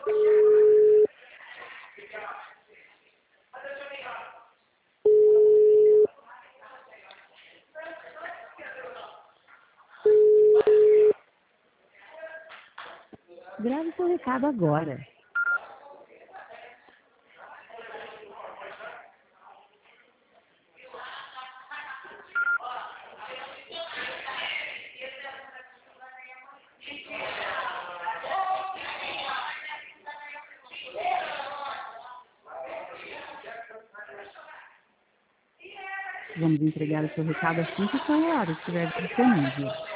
Grave seu recado agora. Vamos entregar o seu recado assim que o celular estiver disponível.